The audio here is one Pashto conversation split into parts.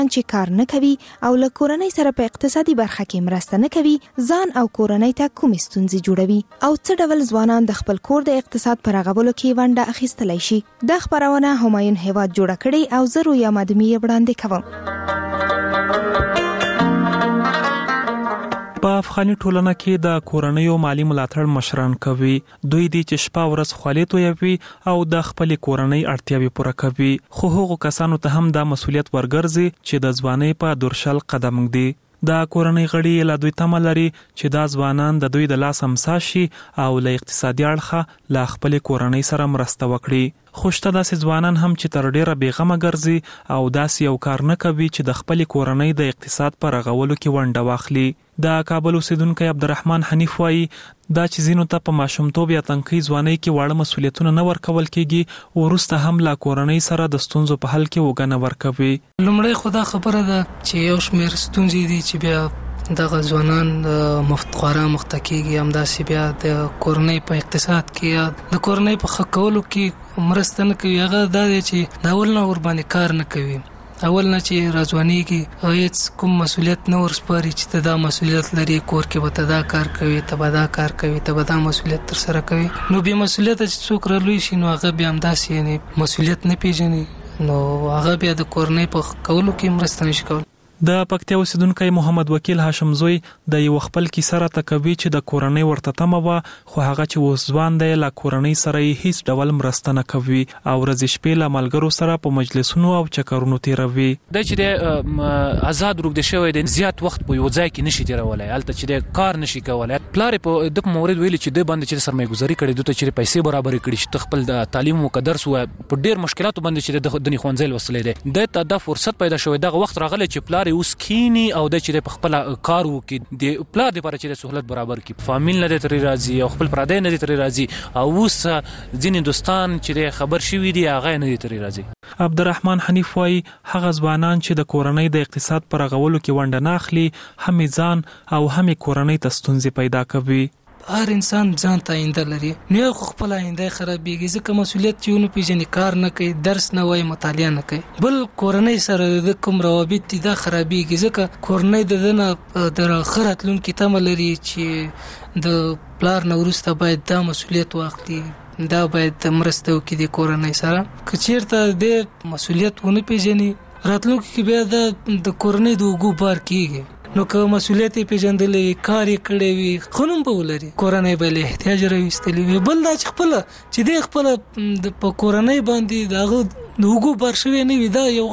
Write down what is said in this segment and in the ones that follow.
چې کار نه کوي او له کورنۍ سره په اقتصادي برخه کې مرسته نه کوي ځان او کورنۍ ته کومې ستونزې جوړوي او څه ډول ځوانان د خپل کور د اقتصاد په رغولو کې ونډه اخیستلی شي. دا خبرونه همایون هیواد جوړه کړې او زه رویا مادمي وړاندې کوم. په افغاني ټولنه کې د کورنیو مالی ملاتړ مشران کوي. دوی دي چې شپه ورځ خولې تویوي او د خپل کورنۍ اړتیاوې پوره کوي. خو هغو کسانو ته هم دا مسؤلیت ورګرځي چې د ځوانۍ په دورشل قدم ږدي. د کورنۍ غړي له دوی تمه لري چې دا ځوانان د دوی د لاس امسا شي او له اقتصادي اړخه له خپل کورنۍ سره مرسته وکړي. خو شته داسې ځوانان هم چې تر ډیره بېغمه ګرځي او داسې یو کار نه کوي چې د خپل کورنۍ د اقتصاد په رغولو کې ونډه واخلي. د کابل اوسیدونکی عبدالرحمن حنیف وایي دا چې ځینو ته په ماشومتوب یا تنکۍ ځوانۍ کې واړه مسؤلیتونه نه ورکول کېږي وروسته هم له کورنۍ سره د ستونزو په حل کې وګڼه ورکوي. لومړی خو دا خبره ده چې یو شمېر ستونزې دي چې بیا دغه ځوانان خورا مخته کېږي، همداسې بیا د کورنۍ په اقتصاد کې یا د کورنۍ په ښه کولو کې مرسته نه کوي. هغه دا دی چې د اول نه ورباندې کار نه کوي، اول نه چې راځوانېږي هیڅ کوم مسؤلیت نه ورسپاري چې ته دا مسؤلیت لري، کور کې به ته دا کار کوي، ته به دا کار کوي، ته به دا مسؤلیت ترسره کوي. نو بې مسؤلیته چې څوک رالوی شي نو هغه بیا همداسې یعنې مسؤلیت نه پیژني، نو هغه بیا د کورنۍ په کولو کې مرسته نشي کولی. د پکتیا اوسیدونکی محمد وکیل هاشم زوی د یو خپل کیسه راته کوي چې د کورنۍ ورته تمه وه خو هغه چې اوس ځوان دی له کورنۍ سره یې هیڅ ډول مرسته نه کوي او ورځې شپې له ملګرو سره په مجلسونو او چکرونو تیروي. دا چې د آزاد روږدی شوی دی زیات وخت په یو ځای کې نشي تیرولی، هلته چې د کار نشي کولی. پلار یې په د مورد ویلي چې د باندې چې سرمایه‌ګذاري کړې، دوی ته چې پیسې برابرې کړي چې خپل د تعلیم او درس و په ډېر مشکلاتو باندې چې د ښوونځي لوستلی دی، د ته دا فرصت پیدا شوی دغه وخت راغلی چې پلار یې اوس کینی او د چې په خپل کار وکړي د پلار لپاره چې سہولت برابر کړي، فامیل نه ترې راځي او خپل پردی نه ترې راځي او اوس ځینې دوستان چې خبر شوي دي هغه نه ترې راځي. عبدالرحمن حنیف وایي هغه ځوانان چې د کورنۍ د اقتصاد پر رغولو کې ونډه نه اخلي هم ځان او هم کورنۍ ته ستونزې پیدا کوي. هر انسان ځان ته آینده لري، نو خو خپل آینده خرابېږي ځکه مسؤلیت چې ونه پیژني، کار نه کوي، درس نه وایي، مطالعه نه کوي. بل کورنۍ سره د کوم روابط دي دا خرابېږي ځکه کورنۍ د دنه د ښه راتلونکي تمه لري چې د پلار نه وروسته باید دا مسؤلیت واخلي، دا باید مرسته وکړي د کورنۍ سره. که چېرته د مسؤلیت ونه پیژني راتلونکي کې بیا د کورنۍ د اوږو بار کېږي. نو که مسؤلیت یې پیژندلې، کار یې کړی وي، ښه نوم به ولري، کورنۍ به له احتیاج راویستلې وي. بل دا چې خپله چې دی خپله په کورنۍ باندې د هغه د اوږو بار شوی نه وي، دا یو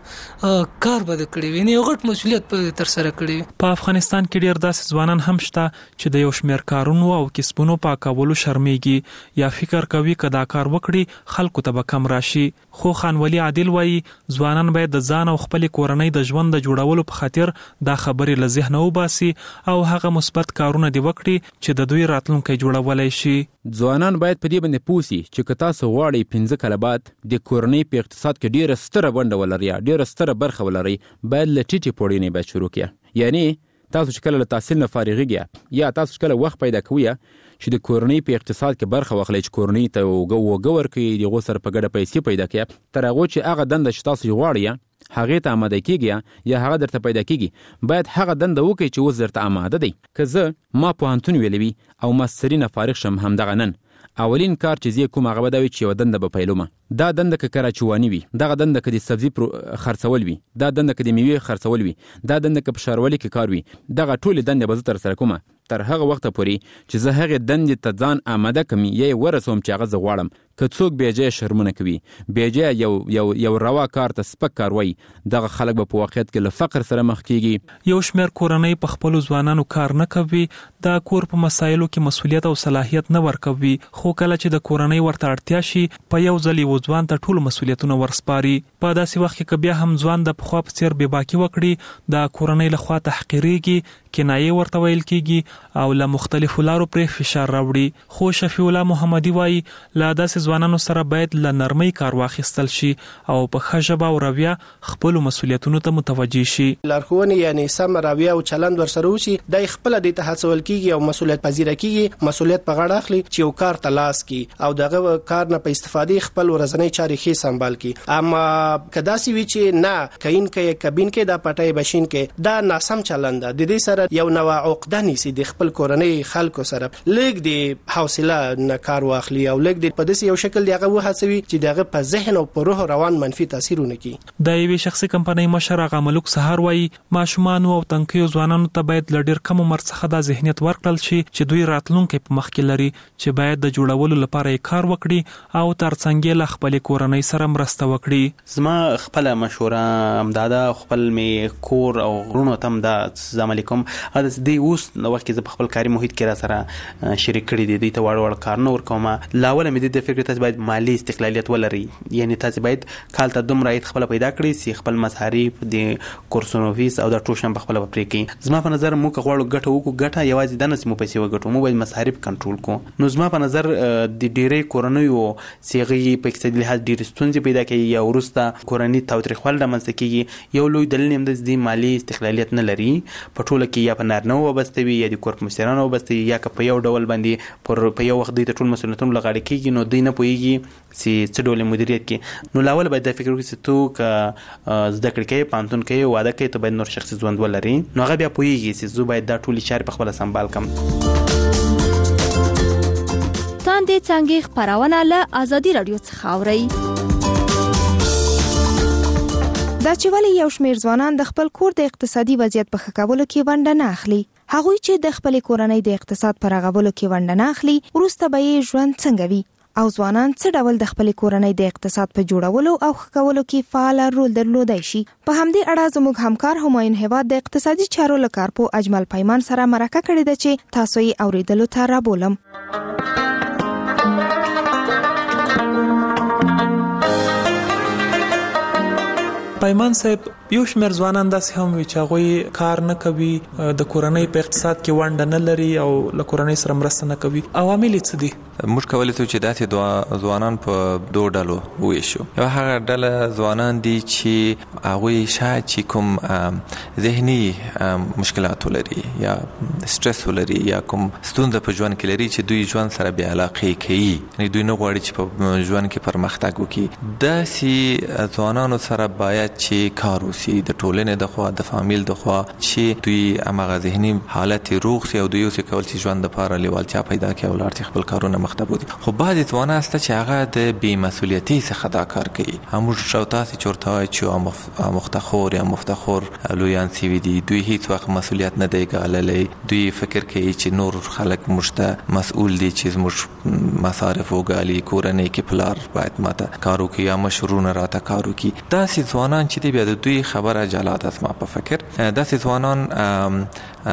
غټ کار به د کړی وي، یو غټ مسؤلیت به ترسره کړی وي. په افغانستان کې ډېر داسې ځوانان هم شته چې د یو شمېر کارونو او کسبونو په کولو شرمېږي یا فکر کوي که دا کار وکړي خلکو ته به کم راشي. خو خانولي عادل وایي ځوانان باید د ځان او خپلې کورنۍ د ژوند د جوړولو په خاطر دا خبرې له ذهنه وباسي او هغه مثبت کارونه دې وکړي چې د دوی راتلونکی جوړولی شي. ځوانان باید په دې باندې پوه سي چې که تاسو غواړئ 15 کاله بعد د کورنۍ په اقتصاد کې ډېره ستره ونډه ولرئ یا ډېره ستره برخه ولرئ، باید له ټیټې پوړۍ باید شروع کړئ. یعنی تاسو چې کله له تحصیل نه فارغېږئ یا تاسو چې کله وخت پیدا کوئ چې د کورنۍ په اقتصاد کې برخه واخلئ، چې کورنۍ ته اوږه ورکړئ، د هغو سره په ګډه پیسې پیدا کړئ، تر هغو چې هغه دنده چې تاسو غواړئ هغې ته آماده کېږي یا هغه درته پیدا کېږي، باید هغه دنده وکړئ چې اوس درته آماده دی. که زه ما پوهنتون ویلی وي او ماستري نه فارغ شم همدغه نن، اولین کار چې زه کوم هغه به دا وي چې یوه دنده به پیلومه. دا دنده که کراچواني وي، دغه دنده که د سبزي خرڅول وي، دا دنده که د میوې خرڅول وي، دا دنده که په ښاروالۍ کې کار وي، دغه ټولې دندې به زه ترسره کومه تر هغه وخته پورې چې زه هغې دندې ته ځان آماده کړم یا یې ورسوم چې هغه زه غواړم. که څوک بېجایه شرمونه کوي، بېجایه یو روا کار ته سپک کار وایي، دغه خلک به په واقعیت کې له فقر سره مخ کېږي. یو شمېر کورنۍ په خپلو ځوانانو کار نه کوي، د کور په مسایلو کې مسؤلیت او صلاحیت نه ورکوي، خو کله چې د کورنۍ ورته اړتیا شي په یو ځل یو ځوان ته ټول مسؤلیتونه ورسپاري. په داسې وخت کې که بیا هم ځوان د پخوا په څېر بېباکي وکړي، د کورنۍ لخوا تحقیرېږي، کنایې ورته ویل کېږي او له مختلفو لارو پرې فشار راوړي. خو شفیع الله محمدي وایي له داسې ځوانانو سره باید له نرمۍ کار واخیستل شي او په ښه ژبه او رویه خپل مسؤلیتونو ته متوجي شي. لارښوونې یعنی سم رویه او چلند ورسره وشي، د خپل د تحصل کیږي او مسؤلیت پذیر کیږي، مسؤلیت په غاړه اخلي چې یو کار تلاش کی او دغه کار نه په استفادې خپل ورځنی چارې ښه سمبال کی. اما کدا سی وی چې نه کین کې کابین کې د پټای بشین کې دا ناسم چلند د دې سره یو نوع عقده نيسي د خپل کورنۍ خلکو سره لګ دی حوصله نه کار واخلي او لګ دی په داسې یو شکل دیغه وهڅوي چې دغه په ذهن او په روح روان منفي تاثیرونه کوي. د یوې شخصي کمپنۍ مشر هغه ملک سهار وایي ماشومان او تنکیو ځوانانو ته باید ل ډیر کم عمر څخه د ذهنیت ورکړل شي چې دوی راتلونکي په مخ کې لري چې باید د جوړولو لپاره کار وکړي او ترڅنګ له خپل کورنۍ سره مرسته وکړي. زما خپل مشوره امداده خپل می کور او غرونو تم د السلام علیکم دا د اوس نو وخت کې خپل کاري محیط کې را سره شریک کړی دي ته وړ کارونه ورکوم. لاول مې د فکر تاسو باید مالی استقلالیت ولري، یعنی تاسو باید کال ته دومره خپل پیدا کړی چې خپل مصارف د کورسونو فیس او د ټوشن په خپل پرې کې. زما په نظر موږ غواړو ګټه وکړو، ګټه یوازې د نس مو پیسې وګټو، مو باید مصارف کنټرول کو. نو زما په نظر د ډیرې کورنیو سیغي په اقتصادي لحاظ ډیر ستونزې پیدا کوي یا ورسته کورنۍ تاوتریخوال د منځ کېږي. یو لوی دلیل هم د مالی استقلالیت نه لري، په ټوله کې یا په نارینه وبسته وي یا د کور مشرانو وبسته یا په یو ډول باندې په یو وخت د ټول مسؤلیتونو لغړی کېږي، نو دوی نه پوهیږي چې څه ډول مدیریت کې. نو لاول باید د فکر وکړي چې تو ک زده کړې کې پانتون کې واده کې ته باید نور شخصي ژوند ولري، نو هغه بیا پوهیږي چې زه باید دا ټول چارې په خپل سمبال کم. تاندې څنګه خبرونه له ازادي رادیو څخه اوري. دا چې ولې یو شمېر ځوانان د خپل کور د اقتصادي وضعیت په ښه کولو کې ونډه نه اخلي. هغوی چې د خپل کورنۍ د اقتصاد په رغولو کې ونډه نه اخلي، وروسته به یې ژوند څنګه وي او ځوانان څه ډول د خپل کورنۍ د اقتصاد په جوړولو او ښه کولو کې فعال رول درلودای شي. په همدې اړه زموږ همکار همایون هیواد د اقتصادي چارو له کارپو اجمل پیمان سره مرکه کړې ده چې تاسو یې اوریدلو ته رابولم. پیمان صاحب، یو شمېر ځوانان داسې هم وي چې هغوی کار نه کوي، د کورنۍ په اقتصاد کې ونډه نه لري او له کورنۍ سره مرسته نه کوي. عوامل څه دي؟ موږ کولی شو چې داسې ځوانان په دوه ډلو وویشو. یو هغه ډله ځوانان دي چې هغوی شاید چې کوم ذهني مشکلات ولري یا سټرس ولري یا کوم ستونزه په ژوند کې لري چې دوی ژوند سره بې علاقې کوي، یعنې دوی نه غواړي چې په ژوند کې پرمختګ وکړي. داسې ځوانانو سره باید چې کار وشي د ټولنې د خوا د فامیل د خوا چې دوی هماغه ذهني حالت روغ شي او دوی اوسې کول چې ژوند دپاره لیوالتیا پیدا کړي او لاړ چې خپل کارونه مخ ته بوځي. خو بعضې ځوانان شته چې هغه د بې مسؤلیتۍ څخه دا کار کوي. موږ او تاسې چې ورته وایو چې مفتخور یا مفتخور لویان سوي دي، دوی هیڅ وخت مسؤلیت نه دی ګاللی. دوی فکر کوي چې نور خلک موږ ته مسؤول دي چې زموږ مصارف وګالي، کورنۍ کې پلار باید ماته کار وکړي یا مشرونه راته کار وکړي. داسې ځوانان چې دی بیا د دوی خبره جلا ده. زما په فکر داسې ځوانان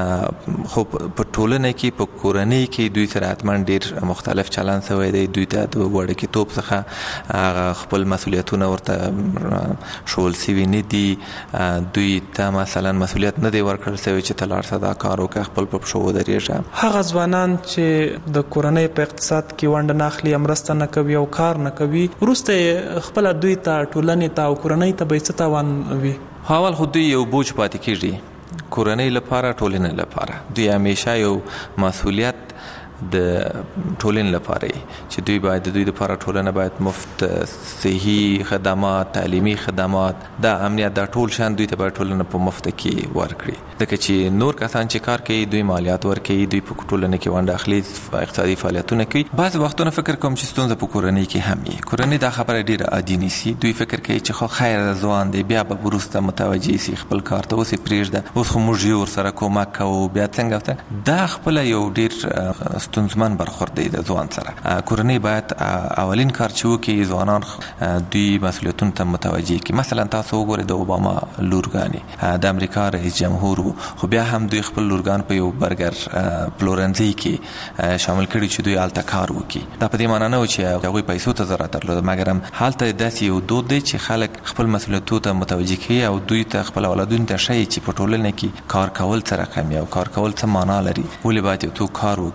خو په ټولنه کې په کورنۍ کې دوی سره حتما ډیر مختلف چلند شوی دی. دوی ته د وړکتوب څخه خپل مسؤلیتونه ورته شول سوي نه دي. دوی ته مثلا مسؤلیت نه دی ورکړل شوی چې ته لاړ شه دا کار وکړه، خپل په پښو ودرېږه. هغه ځوانان چې د کورنۍ په اقتصاد کې ونډه نه اخلي، مرسته نه کوي او کار نه کوي، وروسته خپل دوی ته ټولنې ته او کورنۍ ته به څه تاوان وي؟ اول خو دوی یو بوج پاتې کېږي کورنۍ لپاره، ټولنې لپاره. دوی همیشه یو مسؤلیت د ټولنې لپاره چې دوی باید د دوی لپاره ټولنه باید مفت صحي خدمات، تعلیمي خدمات، دا امنیت، دا ټول شان دوی ته باید ټولنه په مفت کې ورکړي. ځکه چې نور کسان چې کار کوي دوی مالیات ورکوي، دوی په ټولنه کې ونډه اخلي، اقتصادي فعالیتونه کوي. بعض وختونه فکر کوم چې ستونزه په کورنۍ کې هم وي. کورنۍ دا خبره ډیره عادي نیسي. دوی فکر کوي چې خو خیر ځوان دی، بیا به وروسته متوجه شي خپل کار ته، اوس یې پرېږده، اوس خو موږ یې ورسره کومک کوو، بیا څنګه. دا خپله یو ډیر ستونزمن برخورد دی د ځوان سره. کورنۍ باید اولین کار چې وکړي ځوانان دوی مسؤلیتونو ته متوجه کړي. مثلا تاسو وګورئ د اوباما لورګانې د امریکا رئیس جمهور وو، خو بیا هم دوی خپل لورګان په یو برګر پلورنځي کې شامل کړي چې دوی هلته کار وکړي. دا په دې معنا نه و چې هغوی پیسو ته ضرورت درلوده، مګر هم هلته داسې یو دود دی چې خلک خپل مسؤلیتونو ته متوجه کوي او دوی ته خپل اولادونو ته ښیي چې په ټولنه کې کار کول څه رقم او کار کول څه معنا لري، ولې باید یو څوک کار وکړي.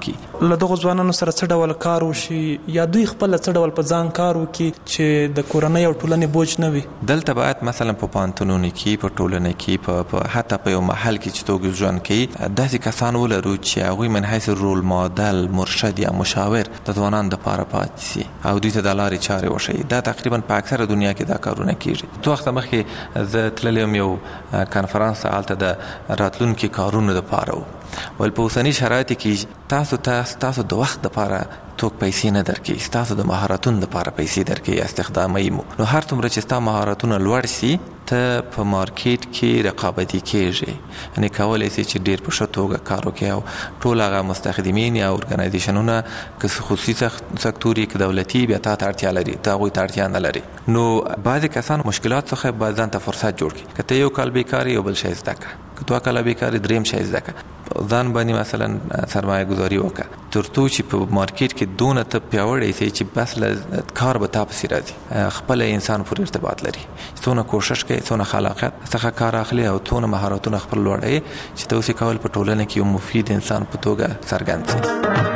له دغو ځوانانو سره څه ډول کار وشي یا دوی خپل څه ډول په ځان کار وکړي چې د کورنۍ او ټولنې بوج نه وي؟ دلته باید مثلا په پوهنتونونو کې په ټولنه کې په حتی په یو محل کې چې توګه ژوند کوي داسې کسان ولرو چې هغوی من حیث رول ماډل مرشد یا مشاور د ځوانانو دپاره پاتې سي او دوی ته د لارې چارې وښیي. دا تقریبا په اکثره دنیا کې دا کارونه کیږي. څو وخته مخکې زه تللی یم یو کنفرانس ته، هلته د راتلونکي کارونو دپاره و. ول په اوسني شرایطو کې تاسو د وخت دپاره څوک پیسې نه درکوي، ستاسو د مهارتونو دپاره پیسې درکوي، استخداموي مو. نو هر څومره چې ستا مهارتونه لوړ سي ته په مارکیټ کې رقابتي کېږي، یعنې کولی سي چې ډېر په ښه توګه کار وکړي او ټول هغه مستخدمین یا ارګنایزیشنونه که خصوصي سکتور که دولتي بیا تا ته اړتیا لري، ته هغوی ته اړتیا نه لري. نو بعضې کسان مشکلات څخه باید ځان ته فرصت جوړ کړي. که ته یو کال بیکار یو بل شی زده کړه، که 2 کاله بیکار دریم شی زده کړه، ځان باندې مثلا سرمایه گذاري وکړه تر څو چې په مارکیټ کې دونه ته پیاوړی سي چې بس له کار به تا پسې راځي. خپل انسان پورې ارتباط لري، څونه کوشش کوي، څونه خلاقیت څخه کار اخلي او څونه مهارتونه خپل لوړوي چې ته اوسې کول په ټولنه کې یو مفید انسان په توګه څرګند سي.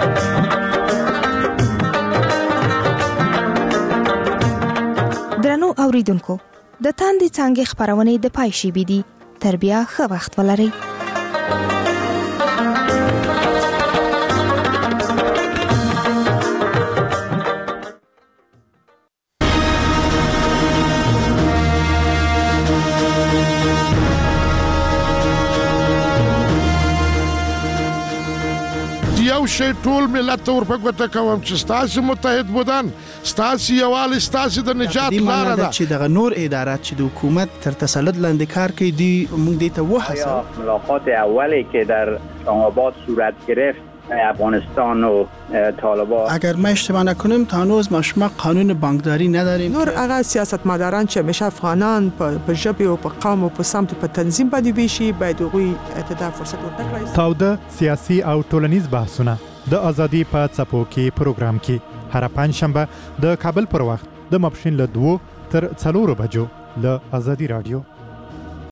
درنو اوریدونکو، د تاندې څانګې خپرونې د پای شیبې دي. تر بیا ښه وخت ولرئ. یو شی ټول ملت ته ورپګوته کوم چې ستاسو متحد بودن، ستاسو یووالی ستاسو د نجات لاره ده. چې دغه نور ادارات چې د حکومت تر تسلط لاندې کار کوي دی موږ دې ته وهڅوو. ملاقات اولی که در اسلام‌آباد صورت گرفت افغانستان و طالبان، اگر ما اشتباه نکنیم تا هنوز ما قانون بانکداری نداریم. نور هغه سیاستمداران چې همیشه افغانان په ژبه او په قوم او په سمت په تنظیم باندې ویشي باید هغوی ته فرصت ورکړي. تاوده سیاسي او ټولنیز بحثونه د ازادي په څپو کې پروګرام کې هر پنځشنبه د کابل پر وخت د ماپښین له 2 تر 4 بجو له ازادي رادیو